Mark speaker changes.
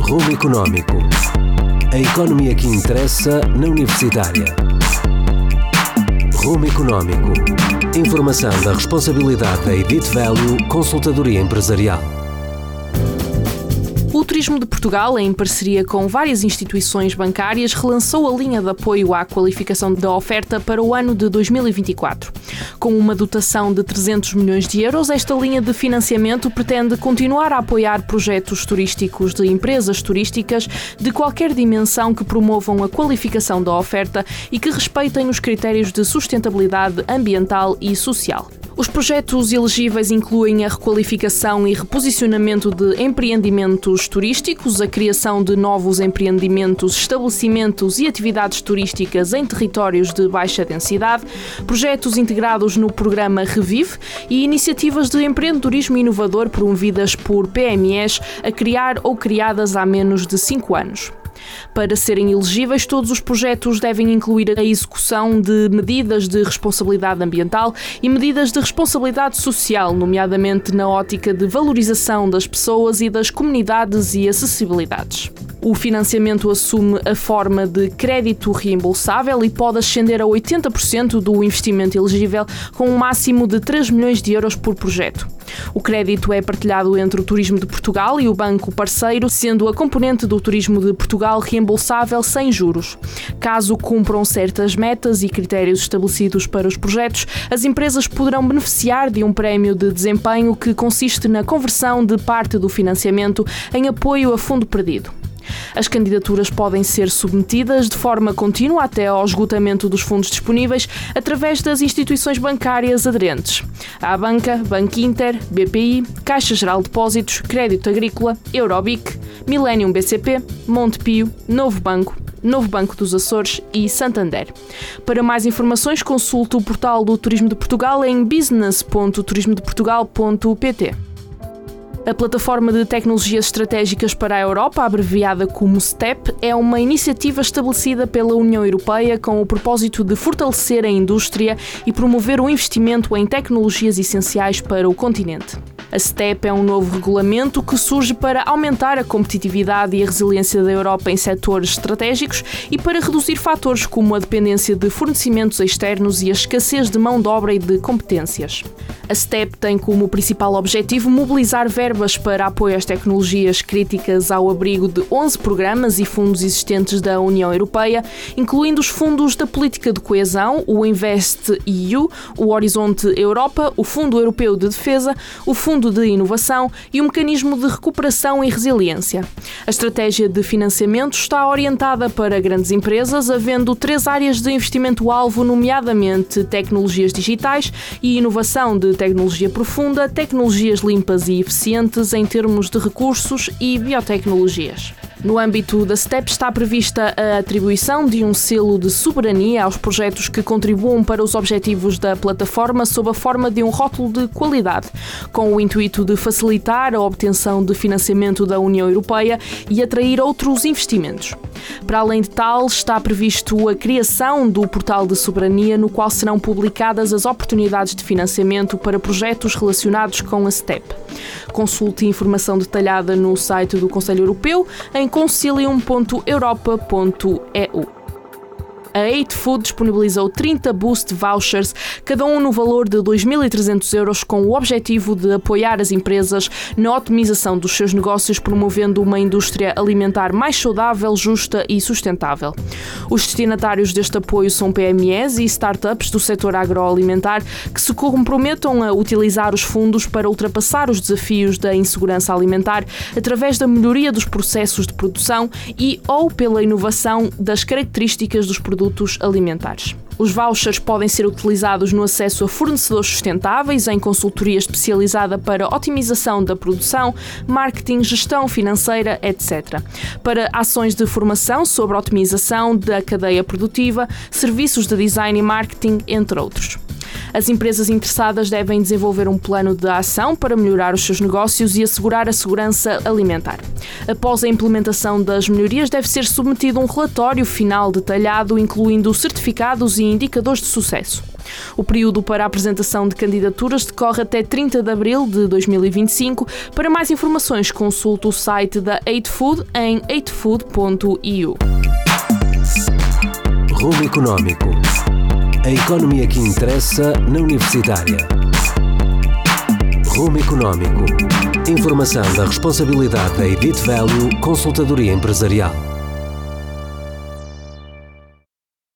Speaker 1: Rumo Económico. A economia que interessa na Universitária. Rumo Económico. Informação da responsabilidade da Edit Value Consultadoria Empresarial.
Speaker 2: O Turismo de Portugal, em parceria com várias instituições bancárias, relançou a linha de apoio à qualificação da oferta para o ano de 2024. Com uma dotação de 300 milhões de euros, esta linha de financiamento pretende continuar a apoiar projetos turísticos de empresas turísticas de qualquer dimensão que promovam a qualificação da oferta e que respeitem os critérios de sustentabilidade ambiental e social. Os projetos elegíveis incluem a requalificação e reposicionamento de empreendimentos turísticos, a criação de novos empreendimentos, estabelecimentos e atividades turísticas em territórios de baixa densidade, projetos integrados no programa Revive e iniciativas de empreendedorismo inovador promovidas por PMEs a criar ou criadas há menos de 5 anos. Para serem elegíveis, todos os projetos devem incluir a execução de medidas de responsabilidade ambiental e medidas de responsabilidade social, nomeadamente na ótica de valorização das pessoas e das comunidades e acessibilidades. O financiamento assume a forma de crédito reembolsável e pode ascender a 80% do investimento elegível, com um máximo de 3 milhões de euros por projeto. O crédito é partilhado entre o Turismo de Portugal e o banco parceiro, sendo a componente do Turismo de Portugal reembolsável sem juros. Caso cumpram certas metas e critérios estabelecidos para os projetos, as empresas poderão beneficiar de um prémio de desempenho que consiste na conversão de parte do financiamento em apoio a fundo perdido. As candidaturas podem ser submetidas de forma contínua até ao esgotamento dos fundos disponíveis através das instituições bancárias aderentes: a Banca, Banco Inter, BPI, Caixa Geral de Depósitos, Crédito Agrícola, Eurobic, Millennium BCP, Montepio, Novo Banco dos Açores e Santander. Para mais informações, consulte o portal do Turismo de Portugal em business.turismodeportugal.pt. A Plataforma de Tecnologias Estratégicas para a Europa, abreviada como STEP, é uma iniciativa estabelecida pela União Europeia com o propósito de fortalecer a indústria e promover o investimento em tecnologias essenciais para o continente. A STEP é um novo regulamento que surge para aumentar a competitividade e a resiliência da Europa em setores estratégicos e para reduzir fatores como a dependência de fornecimentos externos e a escassez de mão de obra e de competências. A STEP tem como principal objetivo mobilizar verbas para apoio às tecnologias críticas ao abrigo de 11 programas e fundos existentes da União Europeia, incluindo os fundos da Política de Coesão, o InvestEU, o Horizonte Europa, o Fundo Europeu de Defesa, o Fundo de Inovação e o Mecanismo de Recuperação e Resiliência. A estratégia de financiamento está orientada para grandes empresas, havendo 3 áreas de investimento-alvo, nomeadamente tecnologias digitais e inovação de tecnologia profunda, tecnologias limpas e eficientes em termos de recursos e biotecnologias. No âmbito da STEP está prevista a atribuição de um selo de soberania aos projetos que contribuam para os objetivos da plataforma sob a forma de um rótulo de qualidade, com o intuito de facilitar a obtenção de financiamento da União Europeia e atrair outros investimentos. Para além de tal, está previsto a criação do portal de soberania, no qual serão publicadas as oportunidades de financiamento para projetos relacionados com a STEP. Consulte informação detalhada no site do Conselho Europeu em concilium.europa.eu. A 8Food disponibilizou 30 Boost Vouchers, cada um no valor de 2.300 euros, com o objetivo de apoiar as empresas na otimização dos seus negócios, promovendo uma indústria alimentar mais saudável, justa e sustentável. Os destinatários deste apoio são PMEs e startups do setor agroalimentar que se comprometam a utilizar os fundos para ultrapassar os desafios da insegurança alimentar através da melhoria dos processos de produção ou pela inovação das características dos produtos alimentares. Os vouchers podem ser utilizados no acesso a fornecedores sustentáveis, em consultoria especializada para otimização da produção, marketing, gestão financeira, etc. Para ações de formação sobre a otimização da cadeia produtiva, serviços de design e marketing, entre outros. As empresas interessadas devem desenvolver um plano de ação para melhorar os seus negócios e assegurar a segurança alimentar. Após a implementação das melhorias, deve ser submetido um relatório final detalhado, incluindo certificados e indicadores de sucesso. O período para a apresentação de candidaturas decorre até 30 de abril de 2025. Para mais informações, consulte o site da 8Food em 8food.eu.
Speaker 1: Rumo Económico. A economia que interessa na Universitária. Rumo Económico. Informação da responsabilidade da Edith Value Consultadoria Empresarial.